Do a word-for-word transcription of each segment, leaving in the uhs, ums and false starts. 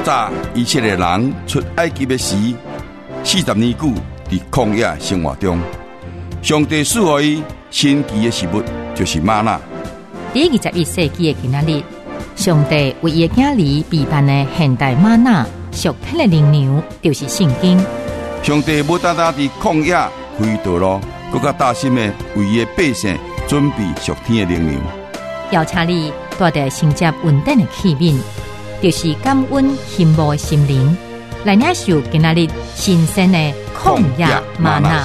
早以色列人出埃及的时，四十年久伫曠野生活中，上帝赐予伊神奇的食物，就是吗哪。 第二十一世纪的今仔日，上帝为伊的囝儿备办的现代吗哪属天的灵粮，就是圣经。 上帝不单单伫曠野开道路，更加大心的为伊的百姓准备属天的灵粮。 邀请你带着承接稳定的器皿，就是感恩羡慕的心灵，来领受今仔日新鲜的曠野吗哪。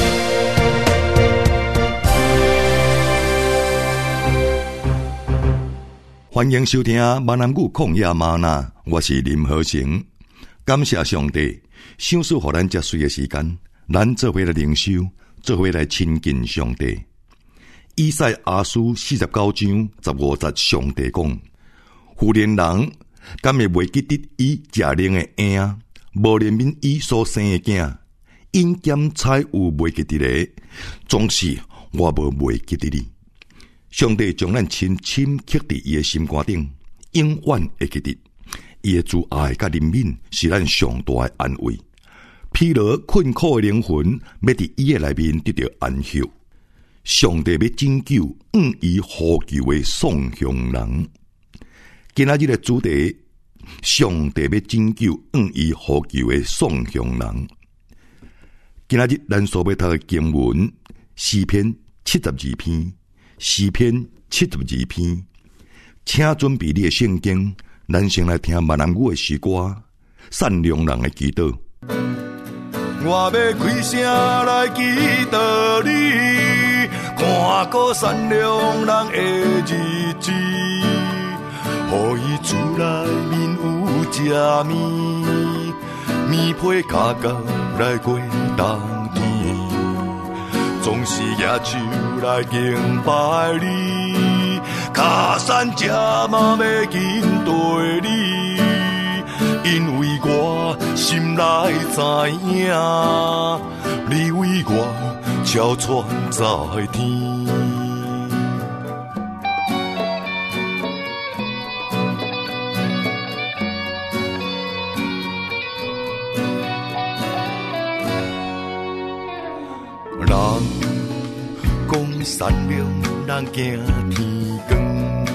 欢迎收听闽南语旷野吗哪，我是林和成。感谢上帝，赏赐予咱遮水的时间，咱做伙来灵修，做伙来亲近上帝。以赛亞書四十九章十五節，上帝講：婦人人敢會袂記得伊食奶的嬰，無憐憫伊所生的囝，因兼彩有袂記得咧，總是我無袂記得你。上帝將咱深深刻佇伊的心肝頂，永遠會記得。伊的慈愛甲憐憫是咱上大的安慰。疲勞困苦的靈魂，要佇伊的內面得到安息。上帝要拯救願意呼救的喪鄉人。今仔日的主題，上帝要拯救願意呼救的喪鄉人。今仔日咱所要讀的經文，詩篇七十二篇。詩篇七十二篇，請準備你的聖經，咱先來聽閩南語的詩歌，善良人的祈禱。 我要開聲來祈禱你，看過善良人的日子，予伊厝內面有食麵，棉被腳到來過冬天。總是野手來敬拜你，卡山只嘛要緊對你，因為我心內知影，你為我超傳在天。善良人行天光，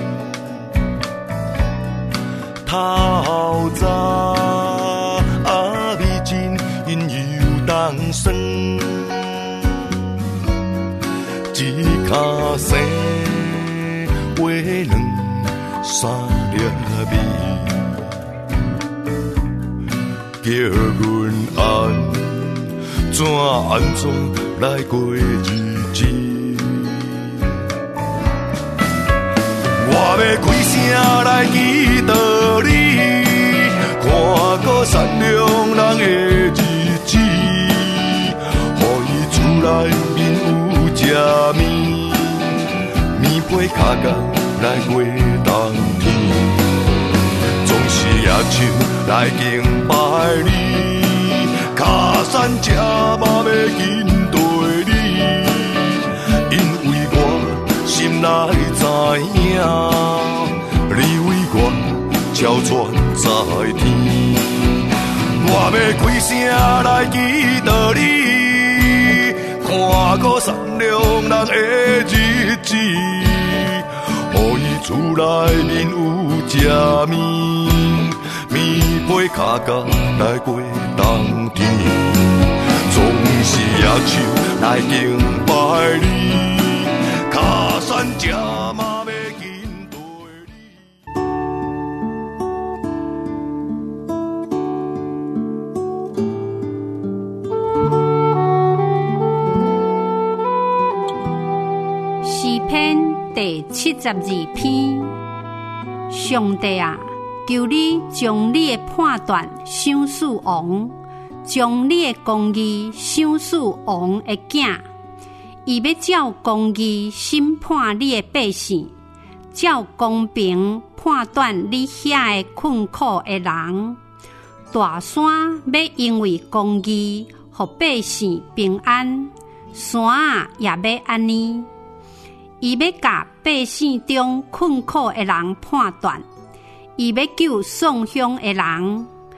透早暗暝前因又當生，一腳生畫兩三粒米，叫阮安怎安怎來過日子。我要開聲來祈禱你，看過善良人的日子，予伊厝內面有食麵，棉被腳到來過冬天。總是野手來敬拜你，腳山只嘛要緊對你，因為我心內知影。你為我超傳在天，我要開聲來祈禱你，看過善良人的日子，予伊厝內面有食麵，棉被腳到來過冬天。總是野手來敬拜你，腳山只嘛。第七十二篇，上帝啊，求你將你的判斷賞賜王，將你的公義賞賜王的囝，伊要照公義審判你的百姓，照公平判斷你遐的困苦的人。大山要因為公義，予百姓平安，山啊也要安尼。伊要甲百姓中困苦的人判斷，伊要救喪鄉的人，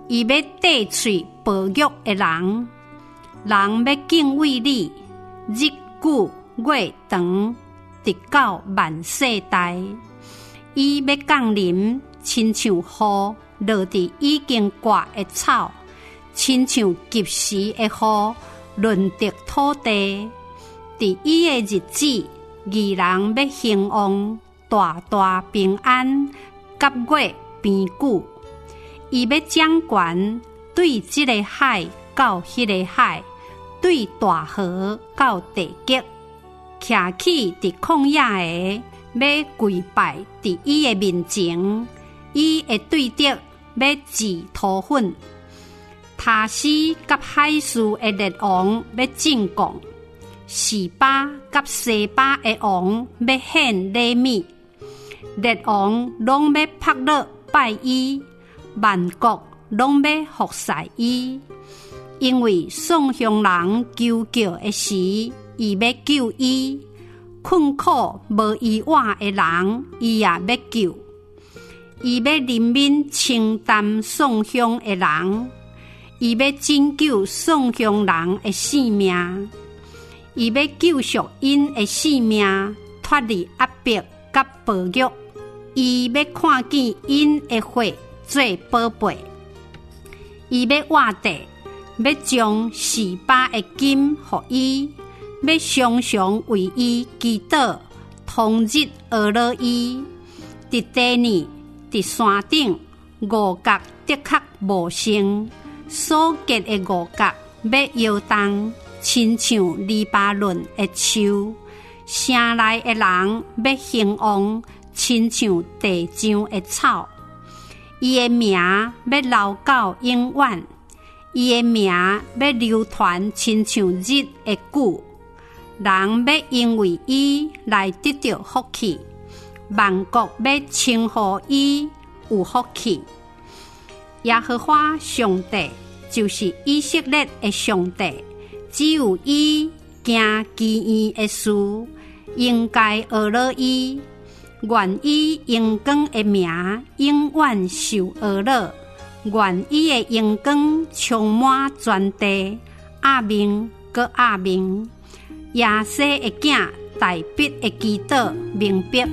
伊要戴喙保育的人，人要敬畏你，日久月长，直到万世代。伊要降临，亲像雨落伫已经刮的草，亲像及时的雨润泽土地。伫伊的日子，义人要兴旺，大大平安，甲月边久。伊要掌权，对这个海到迄个海，对大河到地极。徛起伫旷野的，要跪拜伫伊的面前，伊会对着要治土粉。他斯甲海士的列王要进贡，示巴甲西巴的王要献礼物，列王拢要拍落拜伊，万国拢要服侍伊。因为宋乡人求救的时，伊要救伊；困苦无依偎的人，伊也要救。伊要人民承担宋乡的人，伊要拯救宋乡人的性命，伊要救赎因的性命，脱离压迫甲暴虐。伊要看见因的血做宝贝，伊要挖地。要将示巴的金予伊，要常常为伊祈祷，通日俄罗伊。伫第二，伫山顶五角的确无成，所结的五角要摇动，亲像黎巴嫩的树。城内的人要兴旺，亲像地上的草。伊的名要留到永远。伊的名要流传，亲像日的久。人要因为伊来得到福气，万国要称呼伊有福气。耶和华上帝就是以色列的上帝，只有伊行奇异的事，应该学了伊。愿伊荣光的名永远受学了。愿伊的荣光充满全地，阿明搁阿明，亚西的囝大笔的祈祷明白。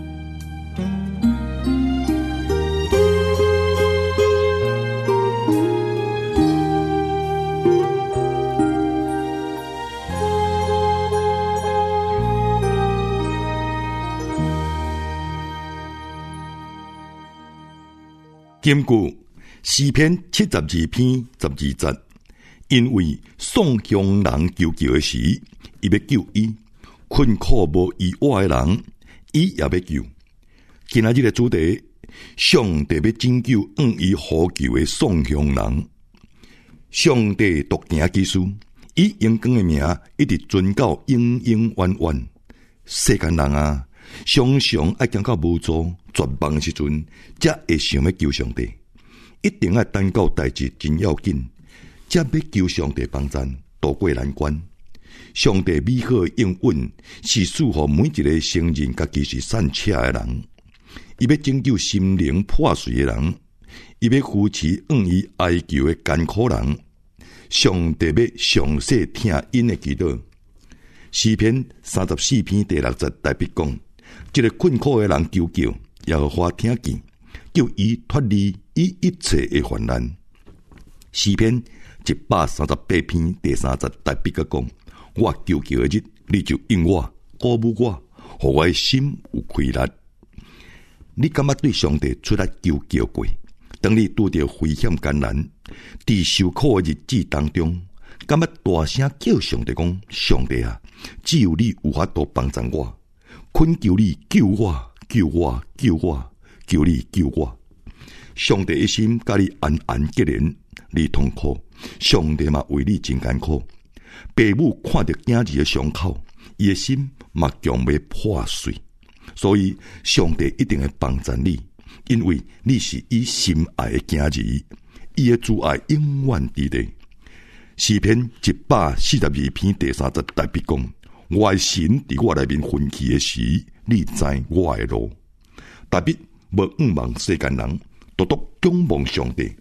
根据诗篇七十二篇十二节，因为宋乡人求救的时，伊要救伊；困苦无依偎的人，伊也要救。今仔日的主题，上帝要拯救向伊呼求的宋乡人。上帝独行其事，伊荣光的名一直存到永永远远。世间人啊，常常爱行到无助、绝望的时阵，才会想要求上帝。一定要等到代志真要紧，才要求上帝帮助，渡过难关。上帝美好的应允是赐予每一个承认家己是善车的人，伊要拯救心灵破碎的人，伊要扶持向伊哀求的艰苦人。上帝要详细听因的祈祷。诗篇三十四篇第六节特别讲，这个困苦的人求救，耶和华听见，叫伊脱离伊一切的患难。诗篇一百三十八篇第三节特别个讲，我求救的日，你就应我，鼓舞我，互我的心有气力。你敢捌对上帝出来求救过？当你拄着危险艰难，伫受苦的日子当中，敢捌大声叫上帝讲：上帝啊，只有你有法度帮助我，恳求你救我，救我，救我，求你救我。上帝一心甲你安安结连，你痛苦，上帝嘛为你真艰苦。父母看着囝儿的伤口，伊的心嘛强要破碎。所以上帝一定会帮助你，因为你是伊心爱的囝儿，伊的主爱永远伫咧。诗篇一百四十二篇第三节特别讲：我的神伫我内面分歧的时，你知我的路。特别无仰望世间人，独独仰望上帝，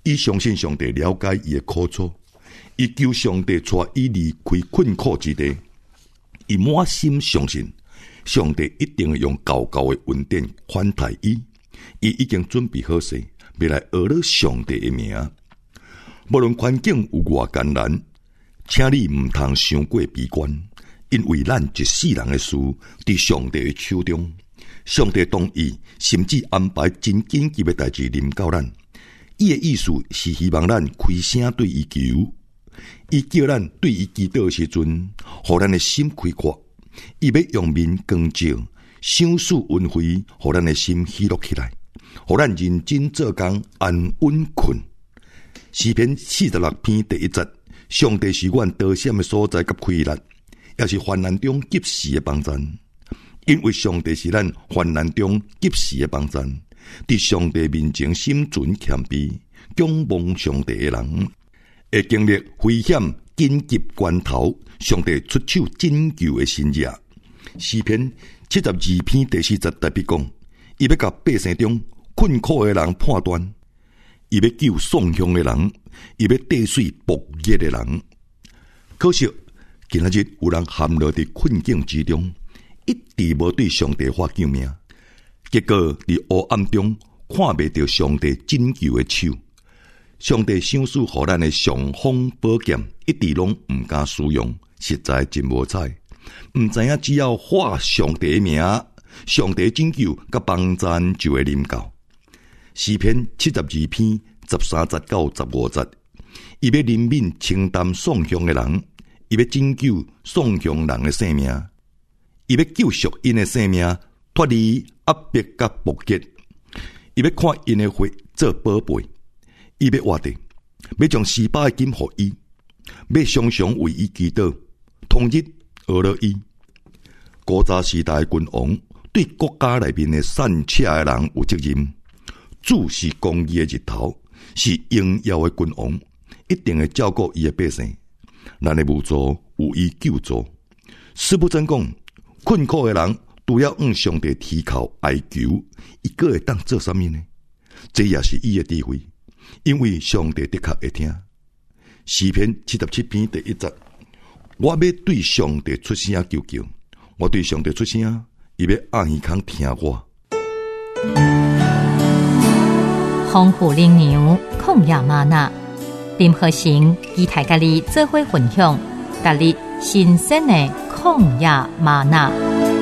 伊相信上帝了解伊的苦楚，伊求上帝带伊离开困苦之地，伊满心相信上帝一定会用高高的恩典款待伊，伊已经准备好势，要来学了上帝的名。无论环境有偌艰难，请你毋通伤过悲观，因为咱一世人的事伫上帝的手中，上帝同意，甚至安排真紧急的代志临到咱。伊的意思是希望咱开声对伊求，伊叫咱对伊祈祷的时阵，互咱的心开阔。伊要用面光照，赏赐恩惠，互咱的心喜乐起来，互咱认真做工，安稳困。诗篇四十六篇第一节，上帝是阮得险的所在甲开力，也是患难中及时的帮助。因为上帝是咱患难中及时的帮助，伫上帝面前心存谦卑，仰望上帝的人，会经历危险紧急关头，上帝出手拯救的新日。诗篇七十二篇第四节特别讲，伊要甲百姓中困苦的人判断，伊要救丧乡的人，伊要跌碎薄热的人。可惜今仔日有人陷落伫困境之中，一直无对上帝发救命，结果伫黑暗中看袂到上帝拯救的手。上帝赏赐予咱的尚方宝剑，一直拢毋敢使用，实在真无彩。毋知影只要喊上帝的名，上帝拯救甲帮助就会临到。诗篇七十二篇十三节到十五节，伊要怜悯承担丧乡的人，伊要拯救丧乡人的性命，伊要救赎因的性命，脱离压迫甲剥夺，伊要看因的血做宝贝。伊要活地，要将失败的金予伊，要常常为伊祈祷，统一学了伊。古早时代的君王对国家内面的善车的人有责任，主是公义的日头，是荣耀的君王，一定会照顾伊的百姓。咱的无助有伊救助。师不真讲，困苦的人除了向上帝提靠哀求，伊个会当做啥物呢？这也是伊的智慧。因为上帝的确会听。诗篇七十七篇第一节，我要对上帝出声求救，我对上帝出声，伊要按耳孔听我。 丰富灵牛抗压玛纳，林和成与大家己做伙分享，家己新鲜的抗压玛纳。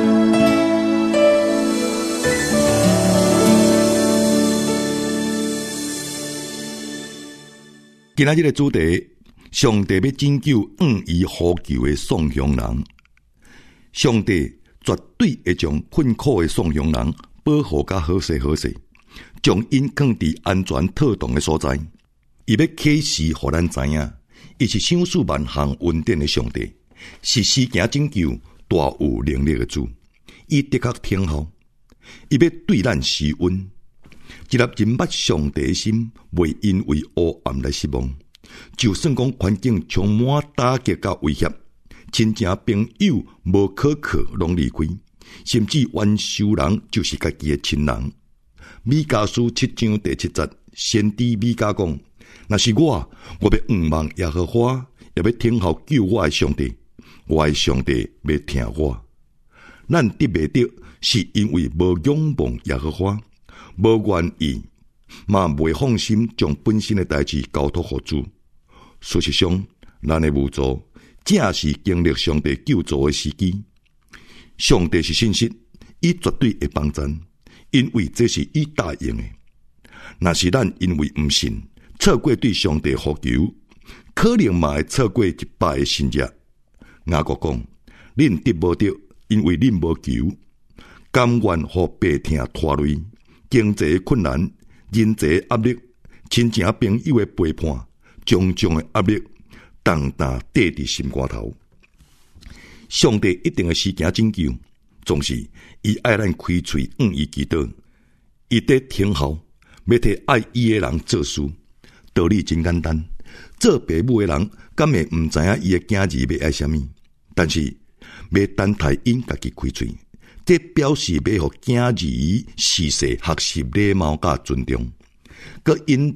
今仔日的主题，上帝要拯救向伊呼求的丧乡人。上帝绝对会将困苦的丧乡人保护甲好势好势，将因放伫安全妥当的所在。伊要启示互咱知影，伊是赏赐万项恩典的上帝，是施行拯救大有能力的主。伊的确听候，伊要对咱施恩。一粒认捌上帝的心，袂因为黑暗来失望。就算讲环境充满打击甲威胁，亲情朋友无可靠拢离开，甚至冤仇人就是家己的亲人。米迦书七章第七节，先知米迦讲：若是我，我要仰望耶和华，也要听候救我的上帝。我的上帝要听我。咱得袂得，是因为无仰望耶和华。无愿意，嘛未放心将本身的代志交托给主。事实上，咱的无助，正是经历上帝救助的时机。上帝是信实，伊绝对会帮助，因为这是伊答应的。若是咱因为唔信，错过对上帝呼求，可能嘛会错过一摆的新日。雅各讲：恁得无得，因为恁无求，甘愿互白听拖累。经济困难、人际压力、亲情朋友的背叛、种种的压力，重担缀伫心肝头。上帝一定会施行拯救，总是伊爱咱开喙向伊祈祷，伊得听候，要替爱伊的人做事。道理真简单，做爸母的人敢会毋知影伊的囝儿要爱啥物，但是要等待因家己开喙。这表示要互囝儿时势学习礼貌甲尊重，佮因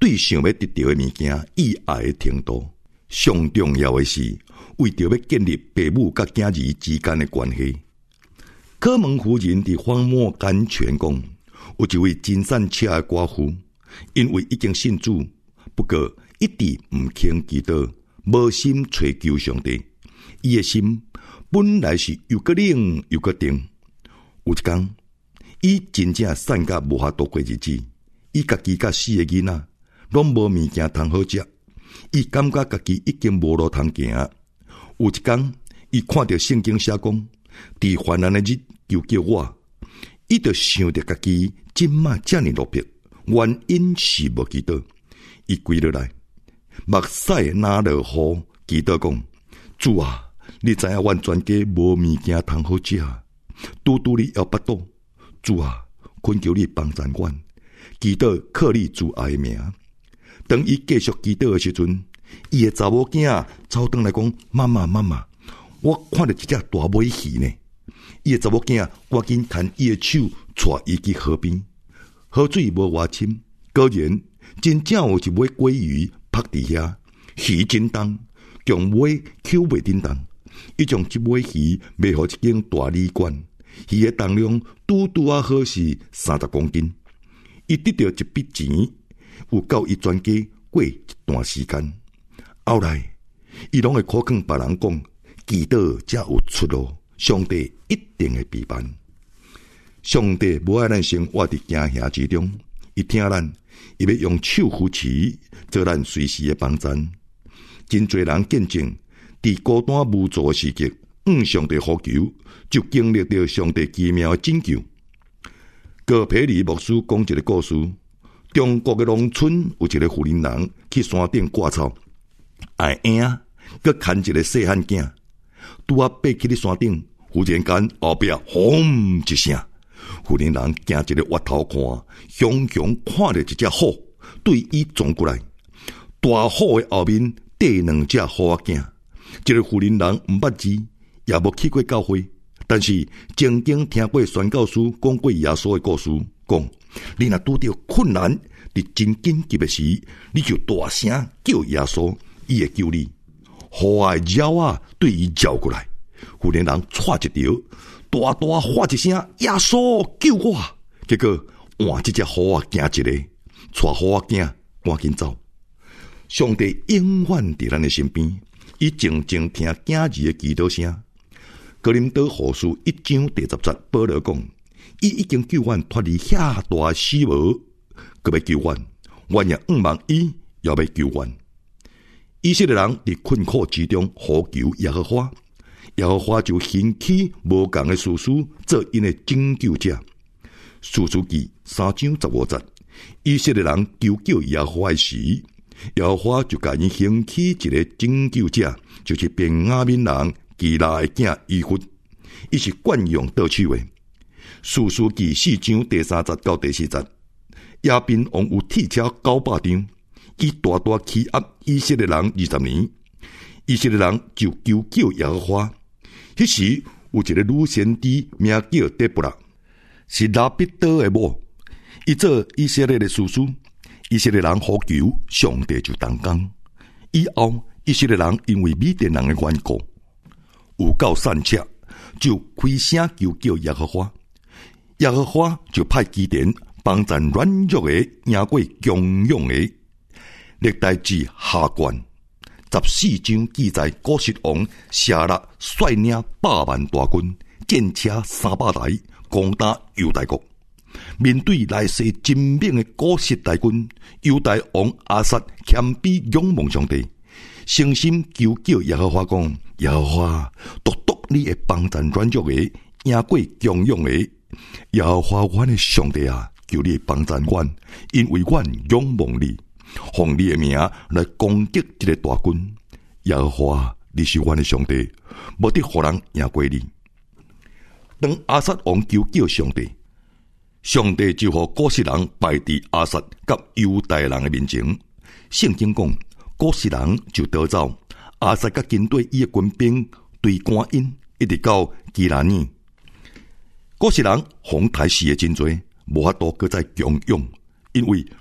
对想要得到的物件意爱的程度。上重要的是，为着要建立父母甲囝儿之间的关系。柯门夫人伫荒漠间传讲，有一位真善车的寡妇，因为已经信主，不过一直毋肯祈祷，无心找求上帝。伊的心本来是又个冷又个定。有一天，伊真正善甲无法度过日子，伊家己甲四个囡仔拢无物件通好食，伊感觉家己已经无路通行。有一天，伊看到圣经写讲，伫患难的日求救我，伊就想着家己今麦遮尔落魄，原因是无祈祷。伊跪落来，目屎拿落雨，祈祷讲：主啊，你知影阮全家无物件通好食，拄拄你要巴肚，主啊，恳求你帮助阮，祈祷靠你主爱的名。当伊继续祈祷的时阵，伊的查某囝走转来讲：妈妈妈妈，我看到一只大尾鱼呢。伊的查某囝赶紧牵伊的手，带伊去河边。河水无偌深，果然真正有一尾鲑鱼趴伫遐，鱼真重，将尾扣袂叮当。伊将这尾鱼卖互一间大旅馆，鱼的重量拄拄啊好是三十公斤。伊得到一笔钱，有够伊全家过一段时间。后来，伊拢会考劝别人讲，祈祷才有出路，上帝一定会陪伴。上帝无爱咱生活伫惊吓之中，伊听咱，伊要用手扶持，做咱随时的帮衬。真侪人见证，伫孤单无助的时刻，向上帝呼求，就经历到上帝奇妙的拯救。戈培里牧师讲一个故事：中国的农村有一个妇人人去山顶割草，爱婴佮牵一个细汉囝，拄啊爬起咧山顶，忽然间后壁轰一声，妇人人惊一个滑头看，雄雄看到一只虎对伊撞过来，大虎的后面缀两只虎仔囝。这个妇人人毋捌字，也无去过教会，但是曾经听过宣教师讲过耶稣的故事，讲你若拄到困难，伫真紧急的时，你就大声叫耶稣，伊会救你。虎仔的鸟啊对伊叫过来，妇人人踹一条，大大喊一声：耶稣救我！结果换这只虎仔惊一个，带虎仔囝赶紧走。上帝永远伫咱的身边，伊静静听囝儿的祈祷声。哥林多后书一章第十节，保罗讲：伊已经救阮脱离遐大死亡，佮要救阮，阮也仰望伊，也要救阮。以色列人伫困苦之中呼求耶和华，耶和华就兴起无共的士师做因的拯救者。士师记三章十五节，以色列人求救耶和华时，耶和华就甲因兴起一个拯救者，就是便雅悯人基拉的囝以弗，伊是惯用倒手的。士师记四章第三节到第四节，亚宾王有铁车九百张，伊大大欺压以色列人二十年，以色列人就求救耶和华。迄时有一个女先知名叫德布拉，是拉必多的某，伊做以色列的士师。以色列人呼求，上帝就动工。以后以色列人因为米甸人的缘故，有够善切，就开声求救耶和华。耶和华就派基甸帮助软弱的赢过强勇的。历代志下卷十四章记载，古实王夏勒率领百万大军，战车三百台，攻打犹大国。面对来势真猛的古实大军，犹大王亚撒谦卑仰望上帝，诚心求救耶和华讲：耶和华，独独你会帮助软弱的，赢过强勇的。耶和华阮的上帝啊，求你帮助阮，因为阮仰望你，奉你的名来攻击这个大军。耶和华，你是阮的上帝，无得互人赢过你。当亚撒王求救上帝，上帝就互古实人败伫亚撒甲犹大人的面前。圣经讲，古实人就逃走，亚撒甲军队伊的军兵对赶因，一直到基拉尼。古实人红台死的真多，无法度搁再强勇，因为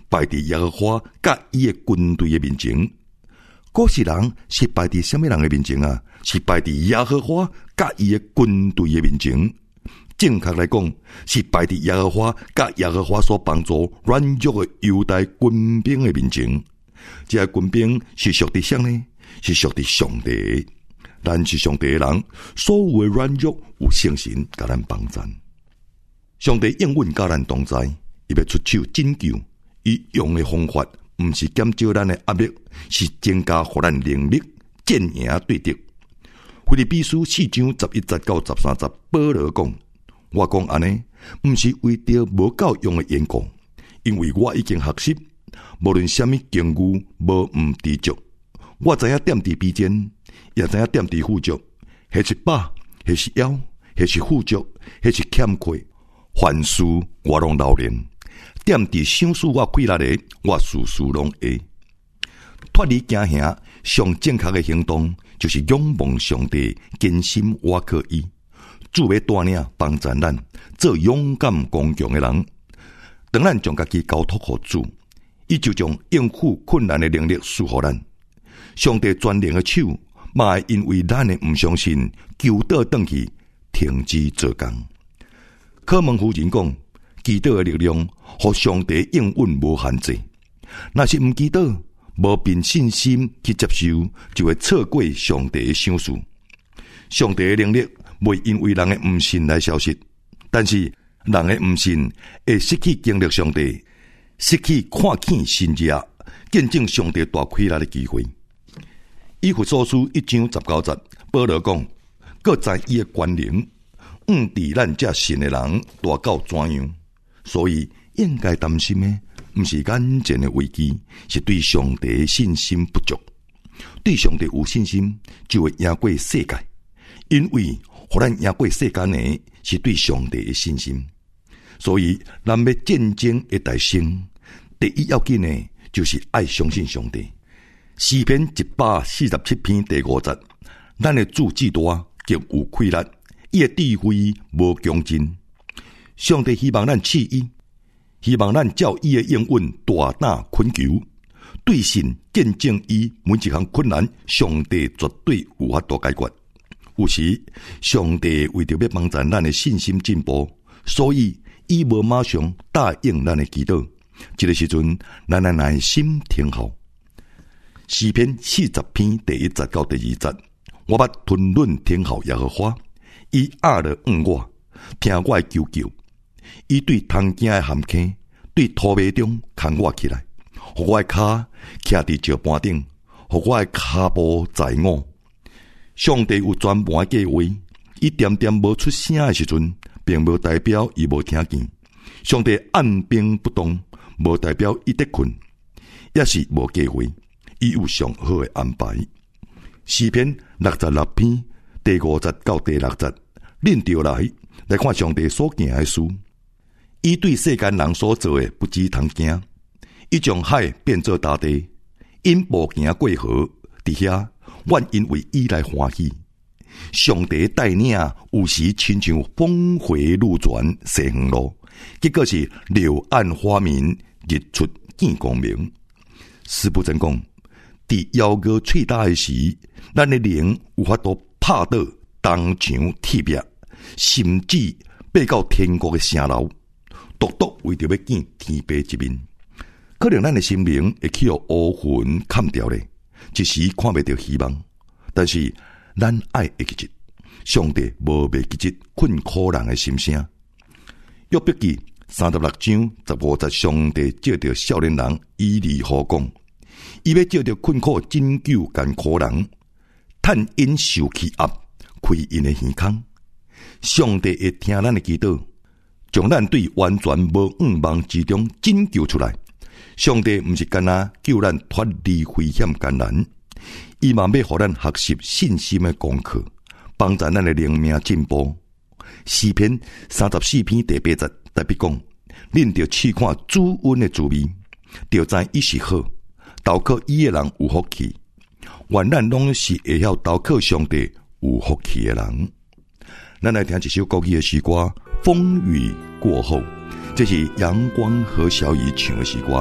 败伫耶和华甲伊诶军队诶面前。古时人是败伫什么人诶面前啊？是败伫耶和华甲伊诶军队诶面前。正确来讲，是败伫耶和华甲耶和华所帮助软弱诶犹大军兵诶面前。这些军兵是属伫啥呢？是属伫上帝。咱是上帝诶人，所有诶软弱有圣神甲咱帮助。上帝应允甲咱同在，伊要出手拯救。伊用诶方法，毋是减少咱诶压力，是增加互咱能力，战赢对敌。腓立比书四章十一节到十三节，保罗讲：我讲安尼，毋是为着无够用诶缘故，因为我已经学习，无论什么境遇，无毋知足。我知影点伫卑贱，也知影点伫富足，迄是饱，迄是枵，迄是富足，迄是欠缺，凡事我拢老练。点伫想使我快乐的，我事事拢会。脱离惊吓，上正确的行动就是仰望上帝，坚信我可以。主要带领帮助咱做勇敢刚强的人。当咱将家己交托给主，伊就将应付困难的能力赐予咱。上帝专能的手，嘛会因为咱的唔相信，求倒转去，停止做工。科门夫人讲。祈祷的力量，互上帝应允无限制。若是毋祈祷，无凭信心去接受，就会错过上帝的赏赐。上帝的能力袂因为人的毋信来消失，但是人的毋信会失去经历上帝，失去看见神迹，见证上帝大快乐的机会。以弗所书一章十九节，保罗讲：各在伊的权能，毋伫咱这信的人大到怎样？所以应该担心的，不是眼前的危机，是对上帝的信心不足。对上帝有信心，就会赢过世界。因为互咱赢过世间的，是对上帝的信心。所以，咱要战争的大胜，第一要紧的，就是爱相信上帝。诗篇一百四十七篇第五节，咱的主至大，极有快乐，伊的智慧无穷尽。上帝希望咱赐伊，希望咱照伊的应允大胆恳求，对神见证伊每一项困难，上帝绝对有法度解决。有时上帝为着要帮助咱的信心进步，所以伊无马上答应咱的祈祷。这个时阵，咱的耐心听候。诗篇四十篇第一节到第二节，我捌吞忍听候耶和华，伊压了恩我，听我的求救。伊对通行的陷坑，对土马中扛我起来，互我的脚徛伫石板顶，互我的骹步在我。上帝有全盘计划，伊点点无出声的时阵，并无代表伊无听见。上帝按兵不动，无代表伊得困，也是无计划，伊有上好的安排。诗篇六十六篇第五节到第六节，恁就来来看上帝所行的事。伊对世间人所做的不知通惊，伊将海变作大地，因步行过河，伫遐，阮因为伊来欢喜。上帝带领有时亲像峰回路转西远路，结果是柳暗花明，日出见光明。师父真讲，伫遥哥喙焦的时，咱的灵有法度拍倒东墙铁壁，甚至爬到天国的城楼。独独为着要见天父一面，可能咱的心灵会去互乌云砍掉咧，一时看不到希望。但是咱爱会记住，上帝无袂记住困苦人的心声。约伯记三十六章十五节，上帝借着少年人以利户讲，伊要借着困苦拯救艰苦人，趁因受欺压，开因的耳孔。上帝会听咱的祈祷，将咱对完全无仰望之中拯救出来。上帝毋是干那叫咱脱离危险艰难，伊嘛要互咱学习信心的功课，帮助咱的灵命进步。诗篇三十四篇第八节特别讲，恁着试看主恩的滋味，着知伊是好，投靠伊的人有福气。愿咱拢是会晓投靠上帝有福气的人。咱来听一首国语的诗歌，风雨过后，这是阳光和小雨唱的诗歌，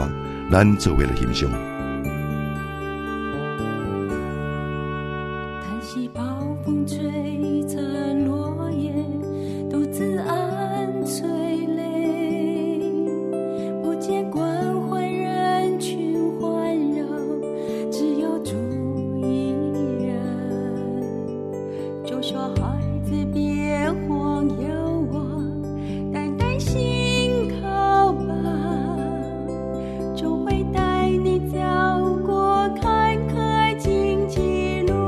咱做伙来欣赏。 叹息暴风吹残落叶，独自安垂泪，不见关怀人群环绕，只有主一人。就说孩子别慌忧望，单单信靠吧，主会带你走过坎坷荆棘路。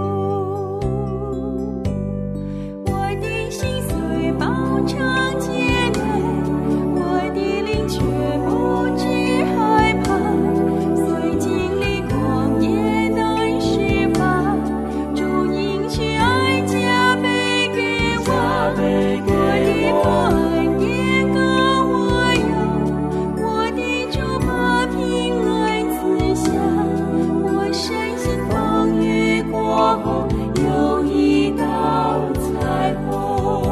我的心虽饱尝艰难，我的灵却不知害怕。虽经历旷野难释放，主应许爱加倍给我。我的父恩也高我有，我的主把平安赐下。我深信风雨过后有一道彩虹。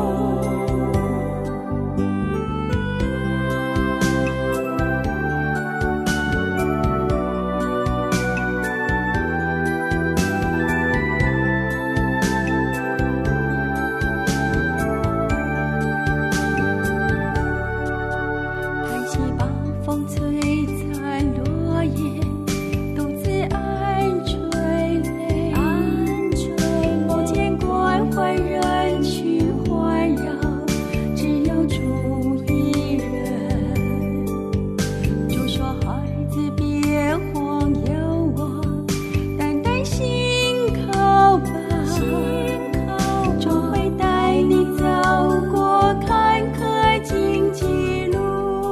叹息暴风摧残落叶，独自安垂泪，不见关怀人群环绕，只有主一人。就说孩子别慌忧望，单单信靠吧，主会带你走过坎坷荆棘路。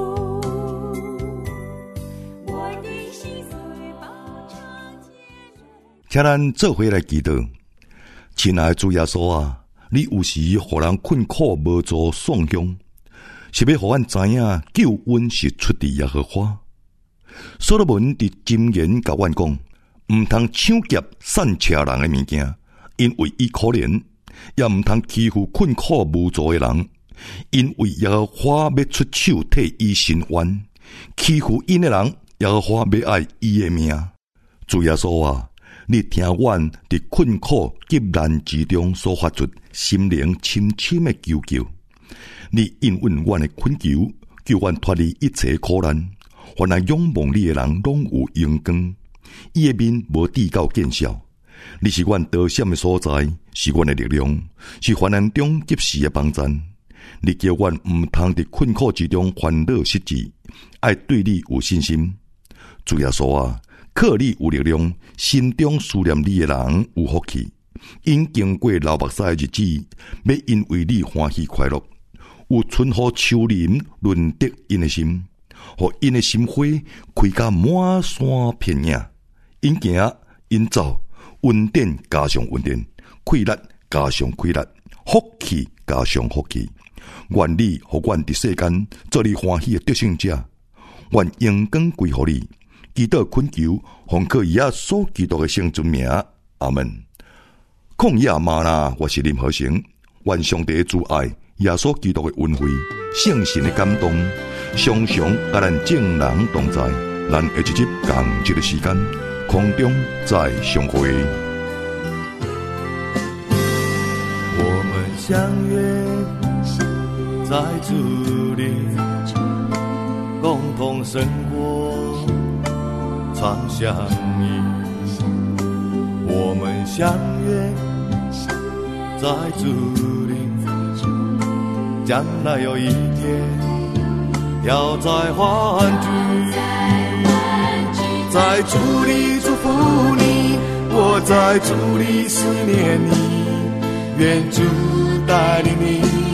我的心虽饱尝艰难。 请咱做伙来祈祷。亲爱的主耶稣啊，你有时予人困苦无助丧乡，是要予咱知影救恩是出自耶和华。所罗门伫箴言甲阮讲，毋通抢劫散车人的物件，因为伊可怜；也毋通欺负困苦无助的人，因为耶和华要出手替伊伸冤。欺负因的人，耶和华要爱伊的命。主耶稣啊，你听阮伫困苦急难之中所发出心灵深深的求救，你应允阮的恳求，救阮脱离一切苦难。凡来仰望你的人，拢有阳光，伊的面无低到见笑。你是阮得险的所在，是阮的力量，是患难中及时的帮衬。你叫阮毋通伫困苦之中烦恼失志，爱对你有信心。主耶稣啊，靠你有力量，心中思念你的人有福气。因经过流目屎的日子，要因为你欢喜快乐。有春雨秋林润得因的心，互因的心花开甲满山遍野。因行因走，稳定加上稳定，快乐加上快乐，福气加上福气。愿你互阮伫世间做你欢喜的得胜者，愿荣光归乎你。祈祷恳求，奉靠耶稣基督的圣尊名，阿门。曠野吗哪，我是林和成。愿上帝的主爱、耶稣基督的恩惠、圣神的感动，常常甲咱正人同在。咱下一集同一个时间，空中再相会。 我们相约在主里，共同生活，常相依。我们相约在主里，将来有一天要再欢聚，在主里祝福你，我在主里思念你，愿主带领你